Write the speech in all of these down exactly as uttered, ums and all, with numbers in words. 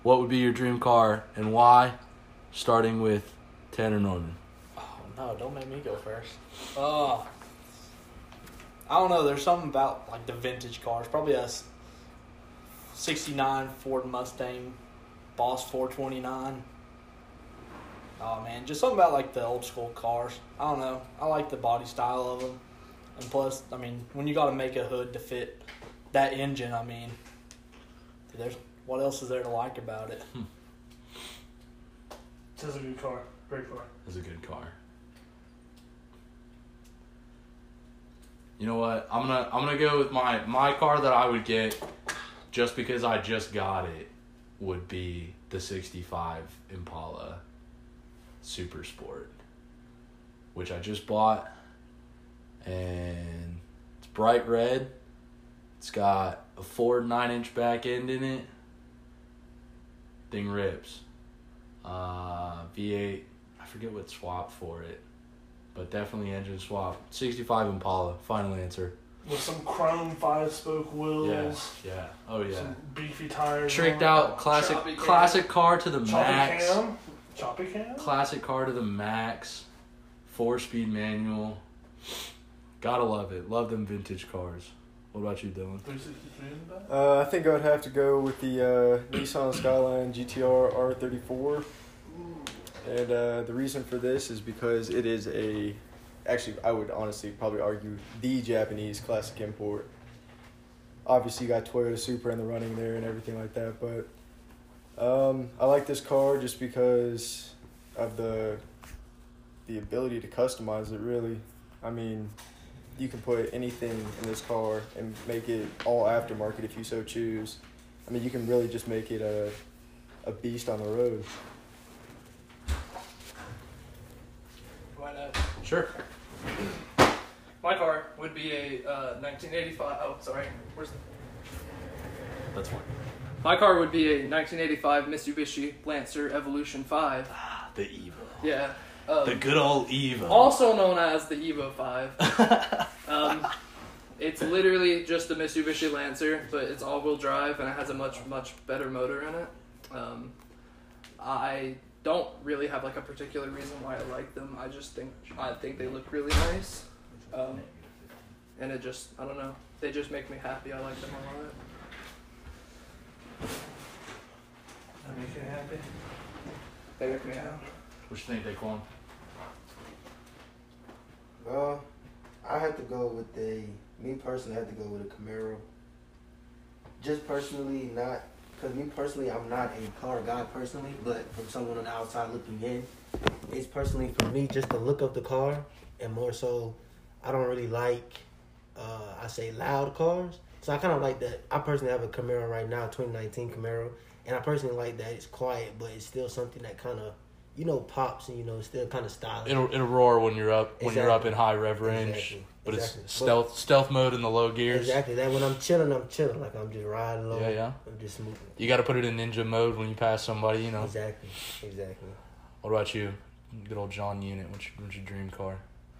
what would be your dream car and why? Starting with Tanner Norman. Oh, no, don't make me go first. Uh, I don't know. There's something about, like, the vintage cars. Probably a sixty-nine Ford Mustang Boss four twenty-nine. Oh, man. Just something about, like, the old school cars. I don't know. I like the body style of them. And plus, I mean, when you got to make a hood to fit that engine, I mean, there's what else is there to like about it? Hmm. It's a good car. Great car. It's a good car. You know what? I'm gonna I'm gonna go with my my car that I would get, just because I just got it, would be the sixty-five Impala Super Sport, which I just bought, and it's bright red. It's got a Ford nine-inch back end in it. Thing rips. Uh, V eight, I forget what swap for it, but definitely engine swap. sixty-five Impala, final answer. With some chrome five-spoke wheels. Yeah, yeah. Oh, yeah. Some beefy tires. Tricked on. out, classic classic car to the Choppy max. cam. Choppy cam? Classic car to the max. Four-speed manual. Gotta love it. Love them vintage cars. What about you, Dylan? three sixty-three in the back? Uh, I think I would have to go with the uh, Nissan Skyline G T R R thirty-four. And uh, the reason for this is because it is a, actually, I would honestly probably argue the Japanese classic import. Obviously, you got Toyota Supra in the running there and everything like that, but um, I like this car just because of the the ability to customize it, really. I mean, you can put anything in this car and make it all aftermarket if you so choose. I mean, you can really just make it a a beast on the road. Why not? Sure. My car would be a uh, nineteen eighty-five. Oh, sorry. Where's the? That's fine. My car would be a nineteen eighty-five Mitsubishi Lancer Evolution five. Ah, the Evo. Yeah. Um, The good old Evo. Also known as the Evo five. um, it's literally just a Mitsubishi Lancer, but it's all-wheel drive and it has a much, much better motor in it. Um, I don't really have like a particular reason why I like them. I just think I think they look really nice, um, and it just I don't know. They just make me happy. I like them a lot. That make you happy? They make me happy. What you think, Daquan? Well, I have to go with the, me personally, I have to go with a Camaro. Just personally, not, because me personally, I'm not a car guy personally, but from someone on the outside looking in, it's personally for me just the look of the car, and more so, I don't really like, uh, I say loud cars. So I kind of like that. I personally have a Camaro right now, twenty nineteen Camaro, and I personally like that it's quiet, but it's still something that kind of, you know, pops and, you know, still kind of stylish. It'll it'll roar when you're up when Exactly. you're up in high rev range, Exactly. but Exactly. it's stealth stealth mode in the low gears. Exactly. That when I'm chilling, I'm chilling. Like I'm just riding low. Yeah, yeah. I'm just moving. You got to put it in ninja mode when you pass somebody, you know. Exactly. Exactly. What about you? Good old John Unit. What's your, what's your dream car?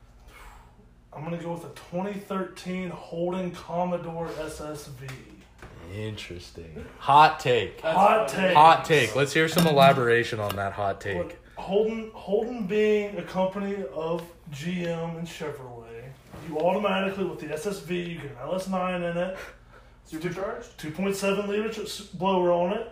I'm going to go with a twenty thirteen Holden Commodore S S V. Interesting. Hot take. Hot take. Hot take. Let's hear some elaboration on that hot take. Look, Holden, Holden being a company of G M and Chevrolet, you automatically, with the S S V, you get an L S nine in it. Supercharged? two point seven liter ch- blower on it.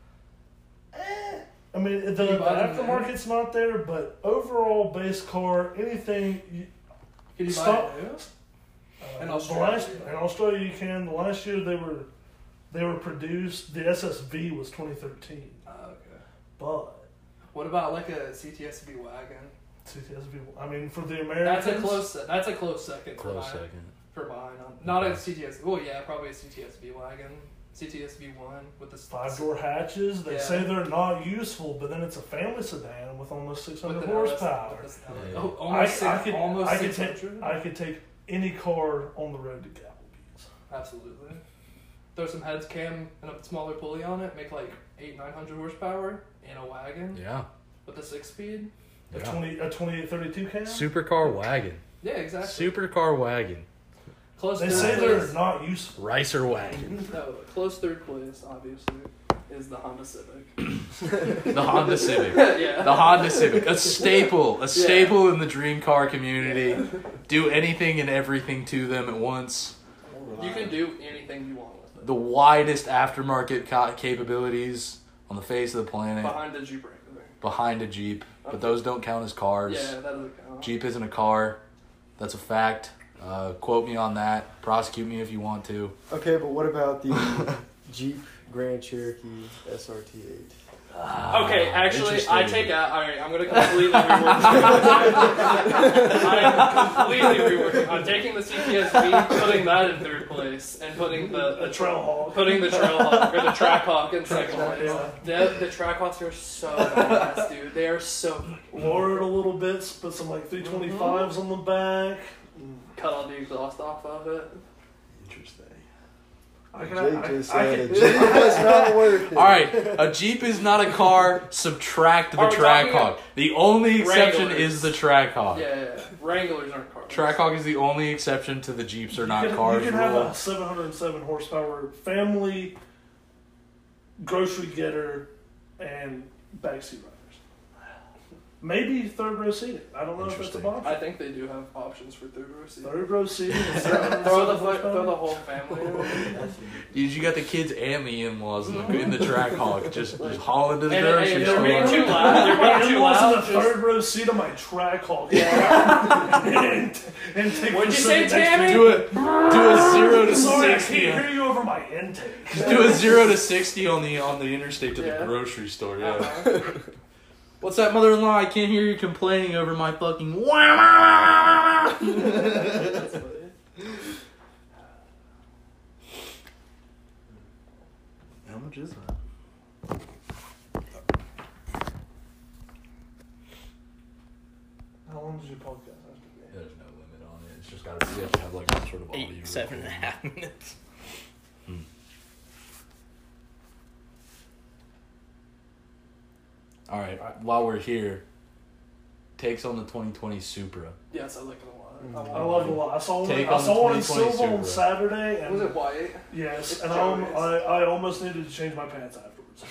Eh. I mean, the, the Can you buy them aftermarket's not there, but overall base car, anything. You, Can you Stop. buy it new? uh, In the Australia? last, in Australia, you can. The last year they were, they were produced. The S S V was twenty thirteen, Oh, okay. but What about like a C T S V wagon? C T S V. I mean, for the Americans, That's a close. se- That's a close second. for Close mine. second. For mine, um, not a C T S V. Well, yeah, probably a C T S V wagon. C T S V one with the s- five door hatches. They Yeah. say they're not useful, but then it's a family sedan with almost six with hundred the L S horsepower. with the- Yeah. oh, I, almost six, I could, almost I could six take, hundred. I could take any car on the road to Applebee's. Absolutely. Throw some heads cam and a smaller pulley on it. Make like eight nine hundred horsepower in a wagon Yeah. with a six speed. A Yeah. twenty, a twenty-eight thirty-two cam. Supercar wagon. Yeah, exactly. Supercar wagon. Close They third say place. they're not useful. Ricer wagon. No, close third place, obviously. is the Honda Civic. The Honda Civic. Yeah. The Honda Civic, a staple, a staple in the dream car community. Do anything and everything to them at once. You can do anything you want with it. The widest aftermarket ca- capabilities on the face of the planet. Behind the Jeep Wrangler. Behind a Jeep, but Okay. those don't count as cars. Yeah, that doesn't count. Jeep isn't a car. That's a fact. Uh, quote me on that. Prosecute me if you want to. Okay, but what about the Jeep Grand Cherokee S R T eight? Okay, actually, Interesting. I take out. All right, I'm gonna completely rework. I'm completely reworking. I'm taking the C T S V, putting that in third place, and putting the, The the Trailhawk. putting the Trailhawk or the Trackhawk in second place. Yeah. The the Trackhawks are so badass, dude. They are so Lower it a little bit, put some like three twenty-fives on the back. cut all the exhaust off of it. Interesting. I can, Jake I, just I, I said a can, Jeep was not worth it. All right, a Jeep is not a car. Subtract the Are we talking Trackhawk. The only exception Wranglers? is the Trackhawk. Yeah, yeah, yeah. Wranglers aren't cars. Trackhawk is the only exception to the Jeeps are not you can, cars You can have rule. a seven hundred seven horsepower family grocery getter and backseat riders. Maybe third row seating. I don't know if that's a Interesting. option. I think they do have options for third row seating. Third row seating. and seven hundred Throw the seven fo- throw the horsepower. whole family in. That's Dude, you got the kids and the in-laws in the, in the Trackhawk. Just, just haul into the And- grocery and store. they're being too loud. They're My being too in-laws in loud. the Just- third row seat of my Trackhawk. Yeah. and, and take What'd the you say, seat next to Tammy? me. do a do a zero to Sorry, I sixty. can't hear you over my intake. Just do a zero to sixty on the on the interstate to Yeah. the grocery store. Yeah. Uh-huh. What's that, mother-in-law? I can't hear you complaining over my fucking. How That's funny. much is that? How long does your podcast have to be? There's no limit on it. It's just got to you have to have like some sort of audio. Eight, seven and a recording. half minutes. All right. While we're here, takes on the twenty twenty Supra. Yes, I like it a lot. I, I love it a lot. I saw one. Take I on saw the one in twenty twenty silver on Supra. Saturday, and Was it white? yes, It's and I, al- joyous. I I almost needed to change my pants afterwards.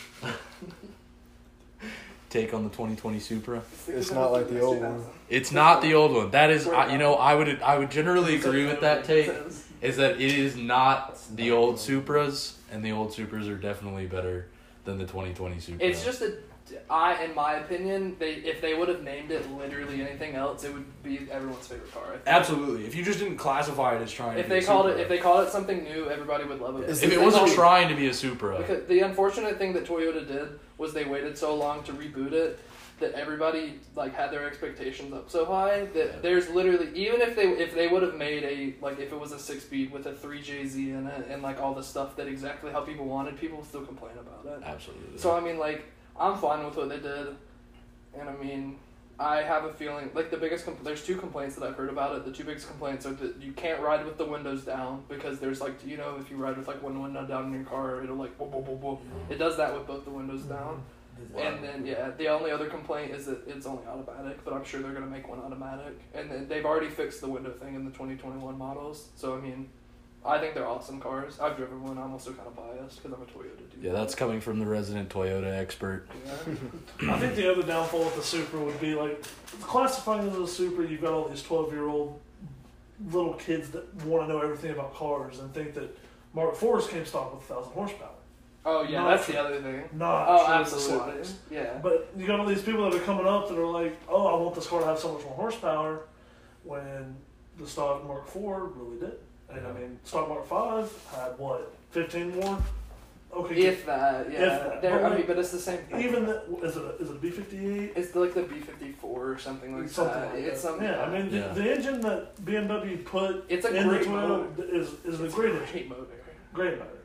Take on the twenty twenty Supra. It's not like the old one. It's not the old one. That is, I, you know, I would I would generally agree with that take. Is that it is not the old Supras, and the old Supras are definitely better than the twenty twenty Supra. It's just a, I, in my opinion, they if they would have named it literally anything else, it would be everyone's favorite car. I think. absolutely. If you just didn't classify it as trying If to they be a called Supra. it, if they called it something new, everybody would love it. Is if If it they wasn't called- trying to be a Supra, Because the unfortunate thing that Toyota did was they waited so long to reboot it that everybody like had their expectations up so high that Yeah. there's literally even if they if they would have made a like if it was a six speed with a three J Z in it and like all the stuff that exactly how people wanted, people would still complain about it. absolutely. So I mean, like, I'm fine with what they did, and I mean, I have a feeling like the biggest compl- there's two complaints that I've heard about it. The two biggest complaints are that you can't ride with the windows down because there's like you know if you ride with like one window down in your car, it'll like whoa, whoa, whoa, whoa. It does that with both the windows down. And then yeah, the only other complaint is that it's only automatic, but I'm sure they're gonna make one automatic. And then they've already fixed the window thing in the twenty twenty-one models. So I mean, I think they're awesome cars. I've driven one. I'm also kind of biased because I'm a Toyota dude. yeah, that's coming from the resident Toyota expert. Yeah. I think the other downfall with the Supra would be like classifying it as a Supra. You've got all these twelve-year-old little kids that want to know everything about cars and think that Mark fours came stock with a thousand horsepower. Oh yeah, Not that's true. the other thing. Not Oh, true in the absolutely. slightest. Yeah. But you got all these people that are coming up that are like, "Oh, I want this car to have so much more horsepower," when the stock Mark four really did. And I mean, stock Mark five had what, fifteen more? Okay, If that, yeah. If that. They're- But I mean, like, but it's the same thing. even the, is it a, is it a B fifty-eight? It's like the B fifty-four or something like Something that. like it's that. some, yeah, I mean, Yeah. The, the engine that B M W put it's a in the great Toyota motor. is is a It's great a engine, great motor. great motor.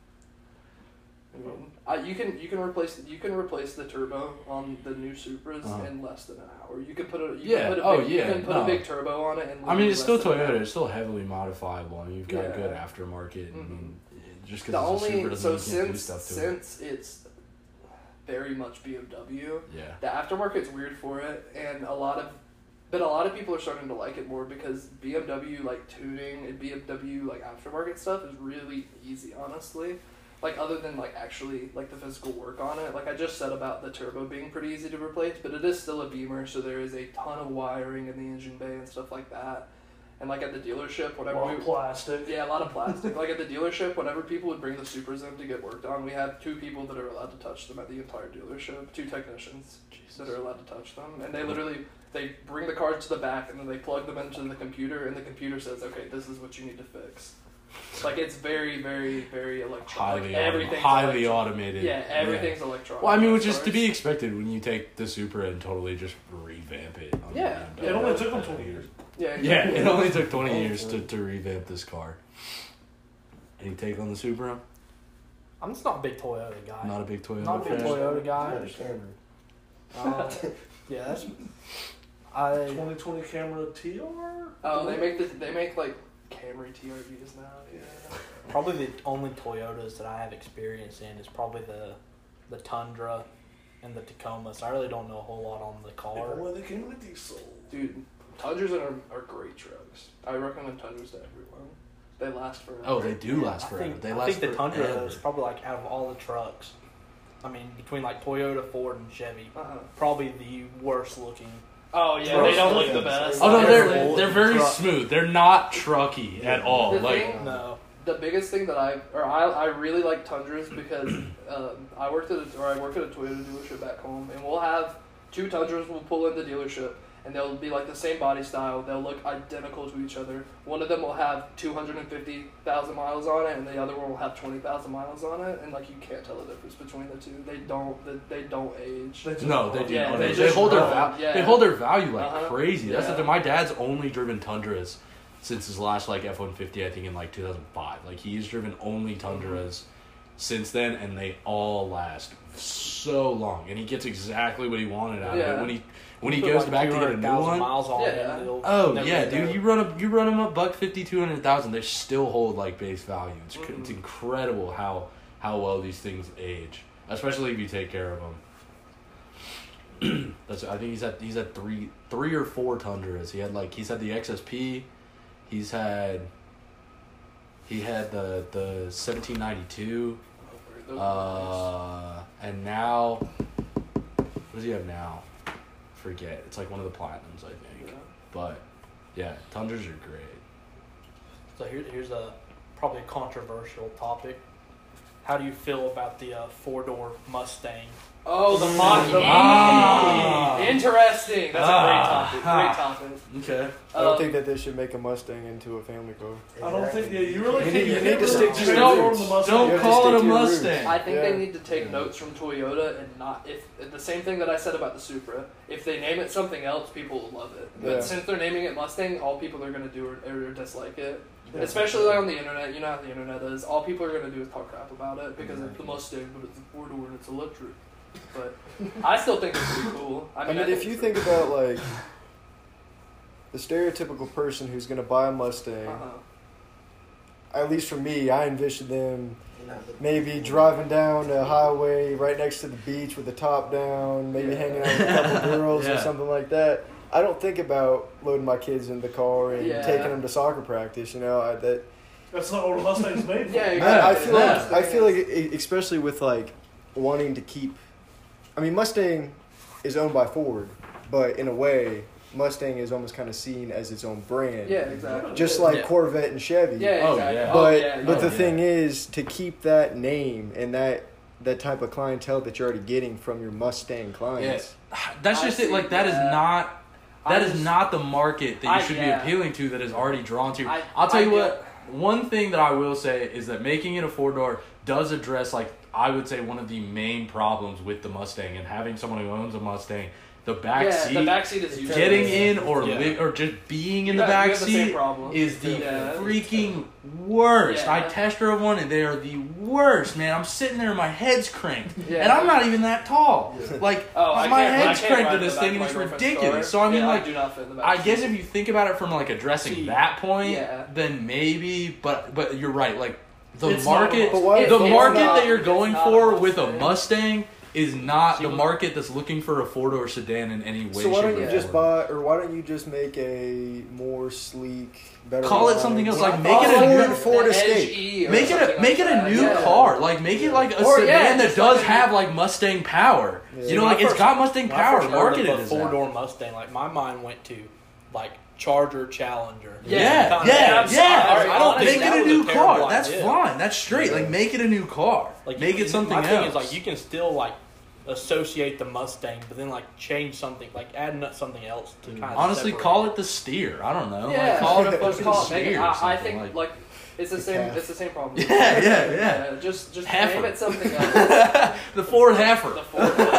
I mean, uh, you can you can replace you can replace the turbo on the new Supras Uh-huh. in less than an hour. You can put a you Yeah, Can put a oh, big, yeah, You can put no. a big turbo on it. And I mean, it's still literally less than an Toyota. It's still heavily modifiable. I mean, you've got Yeah. good aftermarket. I mean, just The because it's a only Supra doesn't so mean you can't do since stuff to it. since it's very much B M W. Yeah. The aftermarket's weird for it, and a lot of, but a lot of people are starting to like it more because B M W like tuning and B M W like aftermarket stuff is really easy, honestly. like other than like actually like the physical work on it, like I just said about the turbo being pretty easy to replace, but it is still a Beamer, so there is a ton of wiring in the engine bay and stuff like that. And like at the dealership, A whatever lot we of plastic. yeah, a lot of plastic. Like at the dealership, whenever people would bring the Supras in to get worked on, we have two people that are allowed to touch them at the entire dealership. Two technicians that are allowed to touch them, and they literally they bring the cars to the back and then they plug them into the computer, and the computer says, "Okay, this is what you need to fix." Like it's very, very, very electronic. Highly, Like, autom- everything's highly electronic. automated. Yeah, everything's electronic. Well, I mean, as which is far to as- be expected when you take the Supra and totally just revamp it. on Yeah. the It B M W. only took them twenty years. Yeah, Yeah, exactly. it only took twenty years to, to revamp this car. Any take on the Supra? I'm just not a big Toyota guy. Not a big Toyota Not a big fan? Toyota I guy. got a camera. Um, yeah, that's. I twenty twenty Camera T R? Oh, they make this. They make like Camry T R Vs now. Yeah. probably the only Toyotas that I have experience in is probably the, the Tundra, and the Tacoma. So I really don't know a whole lot on the If car. only they came with diesel. Dude, Tundras are, are great trucks. I recommend Tundras to everyone. They last forever. Oh, they do last I forever. think, they I last think the Tundra forever. is probably like out of all the trucks. I mean, between like Toyota, Ford, and Chevy, Uh-huh. probably the worst looking. Oh yeah, Trucks they don't look look the the best. Oh no, They're they're full they're very truck. smooth. They're not trucky at all. The Like thing- No. The biggest thing that I or I, I really like Tundras because um, I worked at a, or I work at a Toyota dealership back home, and we'll have two Tundras. We'll pull in the dealership, and they'll be like the same body style. They'll look identical to each other. One of them will have two hundred and fifty thousand miles on it, and the other one will have twenty thousand miles on it. And like you can't tell the difference between the two. They don't. They, they don't age. They just no, they run. do. Yeah, no, they they, just hold their run, value. yeah. They hold their value like Uh-huh. crazy. That's Yeah. the thing. My dad's only driven Tundras since his last like F one fifty. I think in like two thousand five. Like he's driven only Tundras since then, and they all last so long. And he gets exactly what he wanted out of Yeah. it when he when he Put, goes like, back to get a two new hundred thousand one. miles on Yeah. it, and they'll Oh never yeah, get dude! there. You run a you run them a buck fifty, two hundred thousand. They still hold like base value. It's cr it's Mhm. incredible how how well these things age, especially if you take care of them. That's I think he's had he's had three three or four Tundras. He had like he's had the X S P, he's had he had the the seventeen ninety-two, Those are uh, and now what does he have now? Forget. It's like one of the platinums, I nice. think. Yeah. But yeah, Tundras are great. So here, here's a probably a controversial topic. How do you feel about the uh, four-door Mustang? Oh, the Mach-E. Ah. Interesting. That's Ah. a great topic. Great topic. Okay. I don't Um, think that they should make a Mustang into a family car. I don't think, yeah, you really You can't. need- you can't need to really stick to your transform roots. the Mustang. Don't You have to call stick it a to your roots. Mustang. I think Yeah. they need to take notes from Toyota and not if the same thing that I said about the Supra. If they name it something else, people will love it. But Yeah. since they're naming it Mustang, all people are gonna do are, are dislike it. Yeah. Especially like on the internet, you know how the internet is. All people are gonna do is talk crap about it because it's the Mustang, but it's a four door and it's electric. But I still think it's pretty cool. I I mean, mean, I if you think about like the stereotypical person who's gonna buy a Mustang, uh-huh. at least for me, I envision them You're not looking maybe for- driving down a highway right next to the beach with the top down, maybe Yeah. hanging out with a couple girls or Yeah. something like that. I don't think about loading my kids in the car and Yeah. taking them to soccer practice. You know, I, that That's not what a Mustang's made for. Yeah, I, I exactly. feel Yeah. like I feel like e- especially with like wanting to keep. I mean, Mustang is owned by Ford, but in a way, Mustang is almost kind of seen as its own brand. Yeah, exactly. Just like Yeah. Corvette and Chevy. Yeah, Oh, exactly. yeah. Oh, But yeah, but yeah. the yeah. thing is to keep that name and that that type of clientele that you're already getting from your Mustang clients. That's I just it. see Like that is that. not. I That is just- not the market that you I- should yeah. be appealing to. That is already drawn to. I- I'll tell I you get- what. One thing that I will say is that making it a four door does address, like I would say, one of the main problems with the Mustang and having someone who owns a Mustang. The back yeah, seat, the back seat is usually getting in or Yeah. li- or just being in You the got- back you have the same seat problem. is the Yeah. freaking worst. Yeah. I test drove one and they are the worst, man. I'm sitting there, my head's cranked, Yeah. and I'm not even that tall. Yeah. Like Oh, I my can't- I head's can't cranked ride to in this the thing, and back it's of my girlfriend's ridiculous. car. So I mean, Yeah, like, I do not fit in the back I guess seat. if you think about it from like addressing See, that point, yeah. then maybe. But but you're right. Like the It's not market, a But why- the it's market not- that you're it's going not for a with a Mustang. Mustang is not See, the look- market that's looking for a four door sedan in any way. So why shape, don't you or just form. buy, or why don't you just make a more sleek, better? Call it line? something else, Well, like I make thought it a Ford- new, Ford The Escape. Edge E or make it a something make like it a that. new Yeah. car. Like make it like a Or, yeah, sedan that just does like a- have like Mustang power. Yeah. You See, know, when like I it's first- got Mustang When I power. first heard Marketed of a as four that. door Mustang, like my mind went to like Charger, Challenger. Yeah, Kinda- yeah, I'm yeah. sorry, I don't Make think it that a was new terrible car. That's idea. fine. That's straight. Like make it a new car. Like make you, it something my else. thing is like you can still like associate the Mustang, but then like change something, like add n- something else to kind of Honestly, separate call it. it the steer. I don't know. Yeah, Like, call it a let's fucking call it- make it- steer. or I, I something, think like, like it's the The same. calf. It's the same problem. Yeah, yeah, yeah. Just just Heifer. name it something else. the Ford heifer. The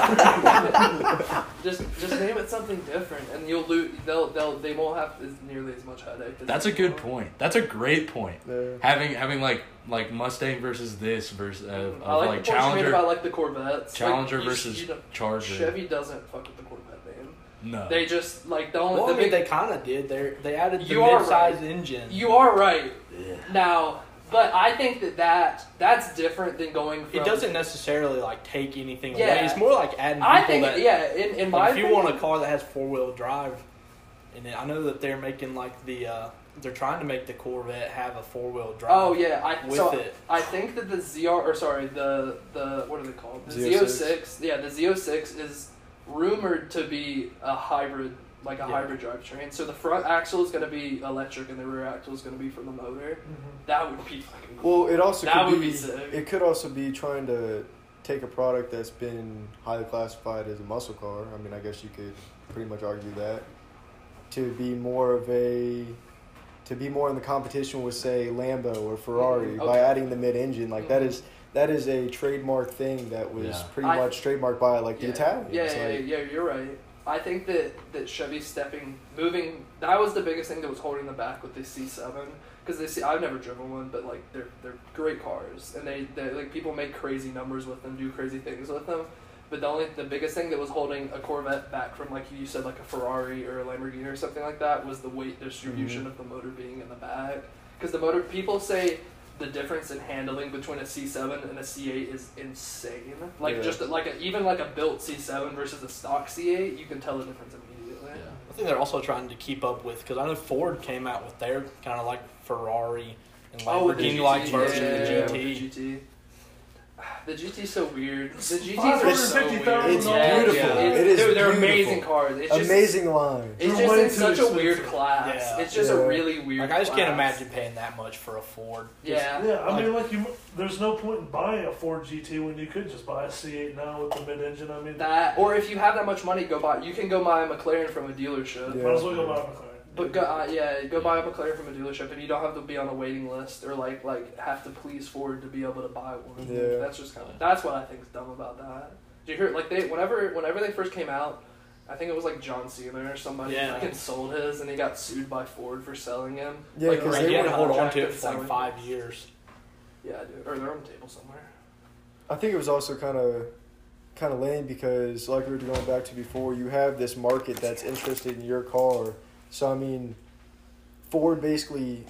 Ford. just just name it something different, and you'll lose. They'll they'll they won't have as nearly as much headache. as That's a they good will. point. That's a great point. Yeah. Having having like like Mustang versus this versus uh, of I like, like the points you made Challenger about like the Corvettes. Challenger like, you- versus you know, Charger. Chevy doesn't fuck with the Corvette name. No. They just like the only Well, the I mean, big, they kind of did. They they added the You are mid-size right. engine. You are right Yeah. now, but I think that, that that's different than going from. It doesn't necessarily like take anything Yeah. away. It's more like adding people I think that. yeah. In in my Like, if you opinion, want a car that has four wheel drive, and then I know that they're making like the uh, they're trying to make the Corvette have a four wheel drive. Oh yeah, I with so it. I think that the Z R or sorry the the what are they called the Z Z oh oh six. six yeah the Z oh six is rumored to be a hybrid like a Yeah. hybrid drivetrain. So the front axle is going to be electric and the rear axle is going to be from the motor. That would be fucking cool. Well, it also That could would be, be sick. it could also be trying to take a product that's been highly classified as a muscle car. I mean, I guess you could pretty much argue that to be more of a to be more in the competition with say Lambo or Ferrari Mhm, by okay. adding the mid-engine. Like that Mhm. is that is a trademark thing that was Yeah. pretty I- much trademarked by like the yeah. Italians. Yeah, yeah, like, yeah, you're right. I think that, that Chevy's stepping, moving, that was the biggest thing that was holding them back with the C seven. Because they see, I've never driven one, but like they're they're great cars, and they they like people make crazy numbers with them, do crazy things with them. But the only the biggest thing that was holding a Corvette back from like you said like a Ferrari or a Lamborghini or something like that was the weight distribution Mhm. of the motor being in the back. Because the motor, people say the difference in handling between a C seven and a C eight is insane. Like Yeah. just like a, even like a built C seven versus a stock C eight, you can tell the difference immediately. Yeah. I think they're also trying to keep up with because I know Ford came out with their kind of like Ferrari and Oh, the Lamborghini like G T, version yeah, of the yeah, G T. The G T. The G T's so weird. The G Ts five are hundred so fifty weird. thousand It's Yeah, beautiful. yeah. It is Dude, they're beautiful. amazing cars. It's just, Amazing line. It's They're just way in too such a weird expensive. class. Yeah. It's just Yeah. a really weird. Like I just can't class. imagine paying that much for a Ford. Yeah. Yeah, I mean, like you, there's no point in buying a Ford G T when you could just buy a C eight now with the mid-engine. I mean, That, or if you have that much money, go buy. You can go buy a McLaren from a dealership. Yeah. might as well go buy a McLaren. But go, uh, yeah, go buy a McLaren from a dealership, and you don't have to be on a waiting list or like like have to please Ford to be able to buy one. Yeah. That's just kind of that's what I think is dumb about that. Did you hear like they whenever whenever they first came out, I think it was like John Cena or somebody Yeah. fucking sold his, and he got sued by Ford for selling him. Yeah, Like, 'cause right, Right, they you had were to hold on to it contracted for like selling. five years. Yeah, dude, or they're on the table somewhere. I think it was also kind of kind of lame because, like we were going back to before, you have this market that's interested in your car. So I mean, Ford basically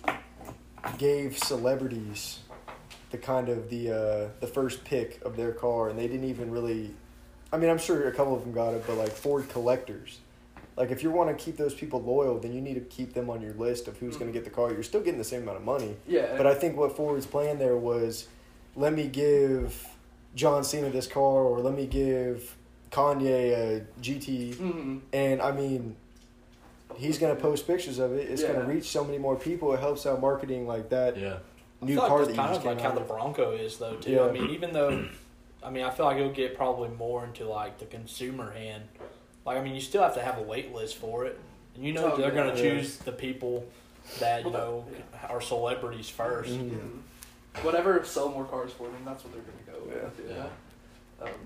gave celebrities the kind of the uh, the first pick of their car, and they didn't even really. I mean, I'm sure a couple of them got it, but like Ford collectors. Like, if you want to keep those people loyal, then you need to keep them on your list of who's going to get the car. You're still getting the same amount of money. Yeah, But I think what Ford's plan there was, let me give John Cena this car, or let me give Kanye a G T. hmm And, I mean, he's going to post pictures of it. It's going Yeah. to reach so many more people. It helps out marketing like that Yeah. new I feel car like that that's you kind just of like came how out the with. Bronco is though too. Yeah. I mean, even though, I mean, I feel like it'll get probably more into like the consumer hand. Like, I mean, you still have to have a wait list for it, and you know Oh, they're yeah. going to Yeah. choose the people that you know are celebrities 1st Mhm. Mhm. Whatever sell more cars for them, that's what they're gonna go with. Yeah. Yeah. Um,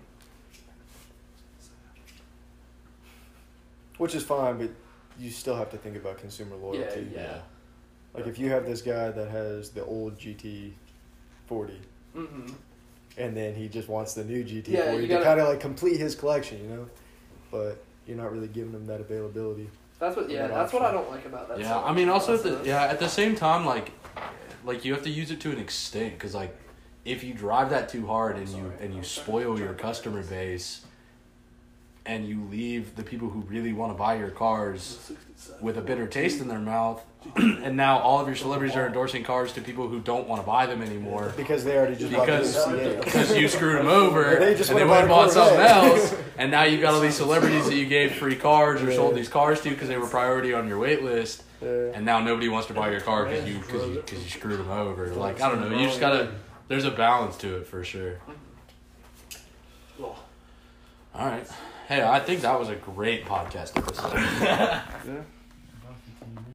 Which is fine, but you still have to think about consumer yeah, loyalty. yeah. Like, if you have this guy that has the old G T forty, hmm and then he just wants the new G T Yeah, forty you to gotta- kind of like complete his collection, you know. But you're not really giving him that availability. That's what. Yeah, That that's what I option. don't like about that. Yeah, selling I mean, also at the process. yeah at the same time, like, like you have to use it to an extent because like if you drive that too hard and you and you spoil your customer base, and you leave the people who really want to buy your cars with a bitter taste in their mouth, and now all of your celebrities are endorsing cars to people who don't want to buy them anymore Because they already just because bought the because you screwed them over, They just and they went went and and bought bought a something Corvette. else, and now you've got all these celebrities that you gave free cars or Yeah. sold these cars to because they were priority on your wait list, Yeah. and now nobody wants to buy your car because you because you, 'cause you screwed them over. Like, I don't know, you just gotta. There's a balance to it for sure. Oh. All right. Hey, I think that was a great podcast episode. Yeah.